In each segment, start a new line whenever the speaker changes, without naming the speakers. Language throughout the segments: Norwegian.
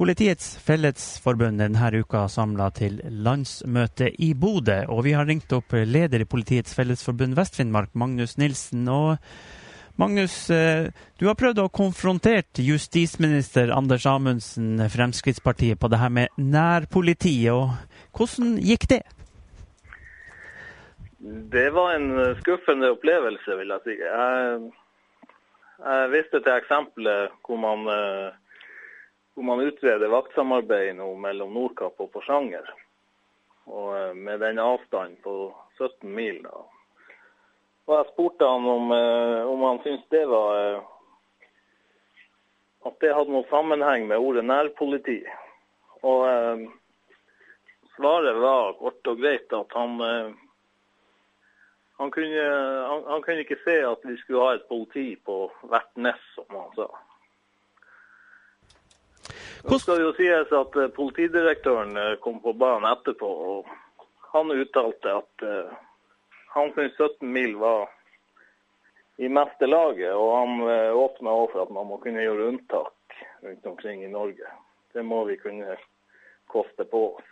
Politiets Fellesforbund er denne uka samlet til landsmøte i Bodø, og vi har ringt opp leder i Politiets Fellesforbund Vest-Finnmark, Magnus Nilsen. Og Magnus, du har prøvd å konfrontere justisminister Anders Amundsen, Fremskrittspartiet, på det her med nærpoliti, og hvordan gikk det?
Det var en skuffende opplevelse, vil jeg si. Jeg visste til eksempelet hvor man utreder vaktsamarbeid nå mellom Nordkapp og Porsanger, og med den avstanden på 17 mil. Da. Og jeg spurte han om han syntes det var at det hadde noe sammenheng med ordet nærpoliti. Og svaret var kort og greit at han kunne ikke se at vi skulle ha et politi på hvert nest, som han sa. Det skal jo sies at politidirektøren kom på banen etterpå, og han uttalte at han syntes 17 mil var i meste laget, og han åpnet også for at man må kunne gjøre unntak rundt omkring i Norge. Det må vi kunne koste på oss.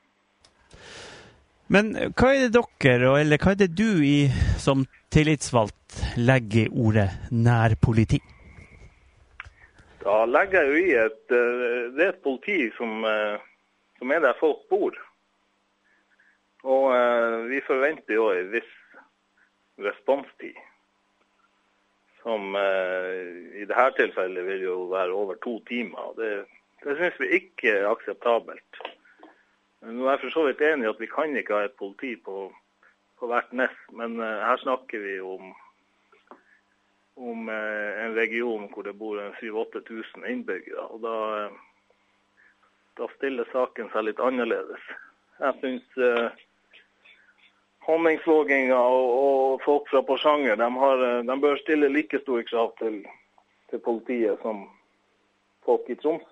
Men hva er det dere, eller hva er det du som tillitsvalgt legger i ordet nærpoliti?
Da legger jeg jo i det er et politi som er der folk bor. Og vi forventer jo en viss responstid, som i dette tilfellet vil jo være over 2 timer. Det synes vi ikke er akseptabelt. Nå er jeg for så vidt enig i at vi kan ikke ha et politi på hvert nest, men her snakker vi om en region hvor det bor 7-8 tusen innbyggere, og da stiller saken seg litt annerledes. Jeg synes Honningsvåginga og folk fra Porsanger, de bør stille like store krav til politiet som folk i Tromsø.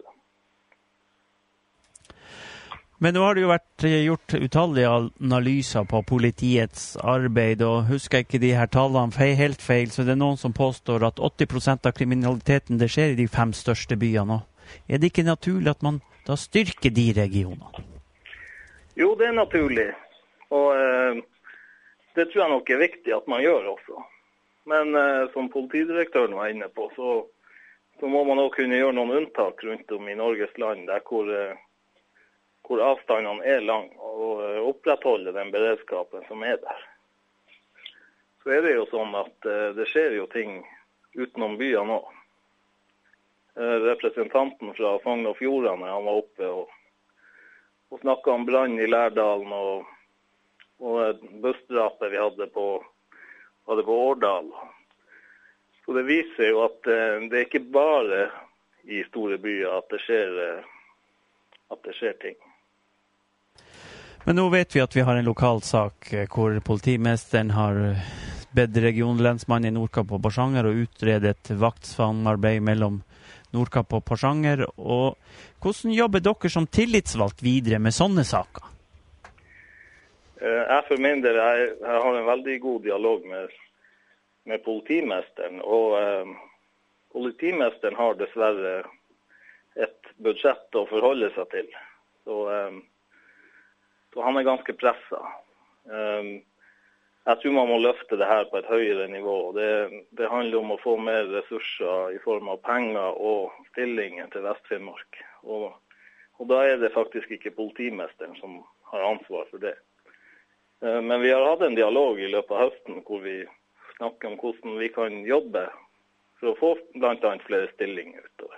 Men nå har det jo vært gjort utallige analyser på politiets arbeid, og husker ikke de her tallene helt feil, så det er noen som påstår at 80% av kriminaliteten det skjer i de 5 største byene. Er det ikke naturlig at man da styrker de regionene?
Jo, det er naturlig, og det tror jeg nok er viktig at man gjør også. Men som politidirektøren var inne på, så må man også kunne gjøre noen unntak rundt om i Norges land, der hvor avstandene er lang, og opprettholde den beredskapen som er der. Så er det jo sånn at det skjer jo ting utenom byene også. Representanten fra Sogn og Fjordane, han var oppe og snakket om brann i Lærdalen, og bussdrapet vi hadde på Årdal. Så det viser jo at det er ikke bare i store byer at det skjer ting.
Men nå vet vi at vi har en lokal sak hvor politimesteren har bedt regionlensmannen i Nordkapp og Porsanger å utrede et vaktsamarbeid mellom Nordkapp og Porsanger. Og hvordan jobber dere som tillitsvalgt videre med sånne saker?
Jeg for min del jeg har en veldig god dialog med politimesteren, og politimesteren har dessverre et budsjett å forholde seg til. Så han er ganske presset. Jeg tror man må løfte det her på et høyere nivå. Det handler om å få mer ressurser i form av penger og stillinger til Vest-Finnmark. Og da er det faktisk ikke politimesteren som har ansvar for det. Men vi har hatt en dialog i løpet av høsten hvor vi snakker om hvordan vi kan jobbe for å få blant annet flere stillinger utover.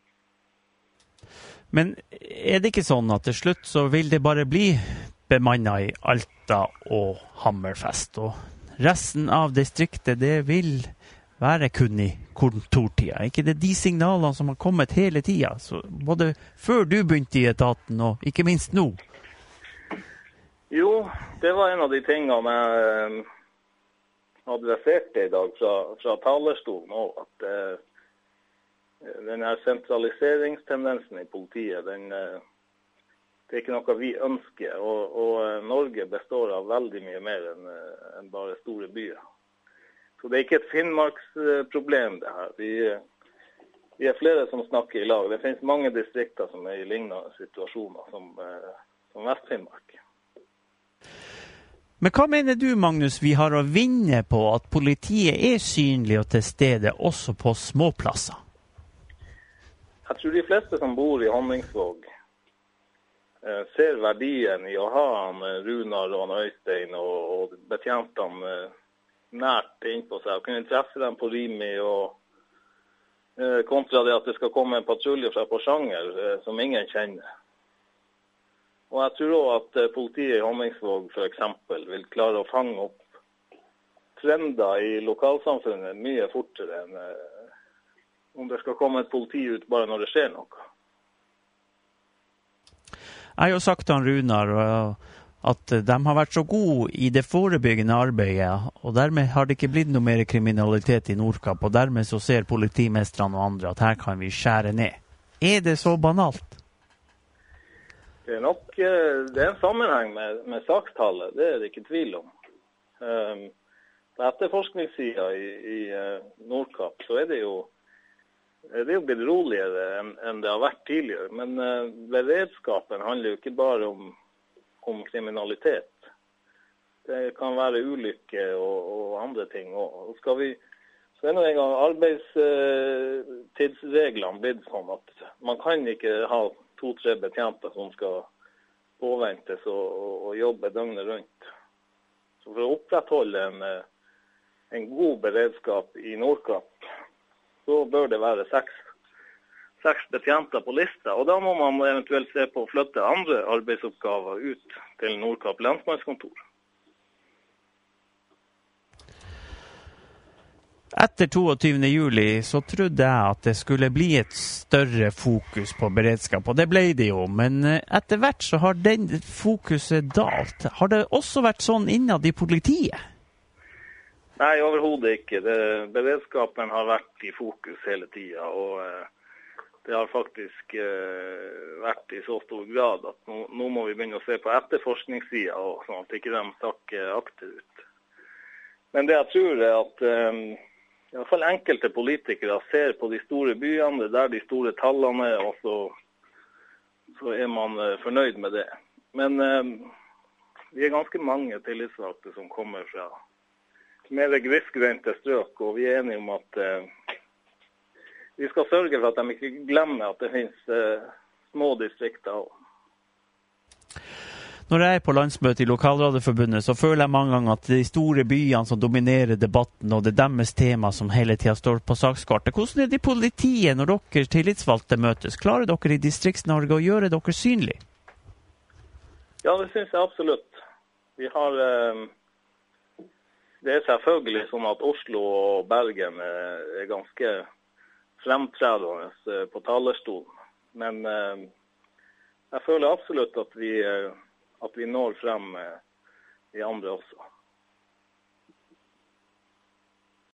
Men er det ikke sånn at til slutt så vil det bare bli bemannet i Alta og Hammerfest, og resten av distriktet det vil være kun i kontortida? Ikke det de signalene som har kommet hele tida, så både før du begynte i etaten og ikke minst nå?
Jo, det var en av de tingene jeg adresserte i dag fra talerstolen også, at den her sentraliseringstendensen i politiet, det er ikke noe vi ønsker, og Norge består av veldig mye mer enn bare store byer. Så det er ikke et Finnmarksproblem det her. vi flere som snakker i lag. Det finnes mange distrikter som i lignende situasjoner som Vest-Finnmark.
Men hva mener du, Magnus, vi har å vinne på at politiet synlig og til stede også på småplasser?
Jeg tror de fleste som bor i Honningsvåg ser verdien i å ha Runar og Øystein og betjentene nært innpå seg, og kunne treffe dem på Rimi og kontra det at det skal komme en patrulje fra Porsanger som ingen kjenner. Og jeg tror også at politiet i Honningsvåg for eksempel vil klare å fange opp trender i lokalsamfunnet mye fortere enn om det skal komme et politi ut bare når det skjer noe.
Jeg har jo sagt til Runar at de har vært så gode i det forebyggende arbeidet, og dermed har det ikke blitt noe mer kriminalitet i Nordkapp, og dermed så ser politimestrene og andre at her kan vi skjære ned. Er det så banalt?
Det er nok det er en sammenheng med sakstallet, det er det ikke tvil om. På etterforskningssiden i Nordkapp så er det jo blitt roligere enn det har vært tidligere, men beredskapen handler jo ikke bare om kriminalitet. Det kan være ulykker og andre ting. Og så er nå en gang arbeidstidsreglene blitt sånn at man kan ikke ha 2-3 betjenter som skal påventes og jobbe døgnet rundt. Så for å opprettholde en god beredskap i Nordkapp, så bør det være 6 betjenter på lista. Og da må man eventuelt se på å flytte andre arbeidsoppgaver ut til Nordkapp lensmannskontor.
Etter 22. juli så trodde jeg at det skulle bli et større fokus på beredskap, og det ble det jo. Men etter hvert så har den fokuset dalt. Har det også vært sånn innad i politiet?
Nei, overhodet ikke. Beredskapen har vært i fokus hele tiden, og det har faktisk vært i så stor grad at nå må vi begynne å se på etterforskningssiden, og sånn at ikke de sakker akterut. Men det jeg tror er at i hvert fall enkelte politikere ser på de store byene, der de store tallene er, og så er man fornøyd med det. Men vi er ganske mange tillitsvalgte som kommer fra mer grisgrendte strøk, og vi er enige om at vi skal sørge for at de ikke glemmer at det finnes små distrikter også.
Når jeg er på landsmøte i Lokalradioforbundet, så føler jeg mange ganger at de store byene som dominerer debatten, og det er deres tema som hele tiden står på sakskartet. Hvordan er det i politiet når dere tillitsvalgte møtes? Klarer dere i Distrikts-Norge å gjøre dere synlig?
Ja, det synes jeg absolutt. Vi har... Det er selvfølgelig sånn at Oslo og Bergen er ganske fremtredende på talerstolen. Men jeg føler absolutt at vi når frem i andre også.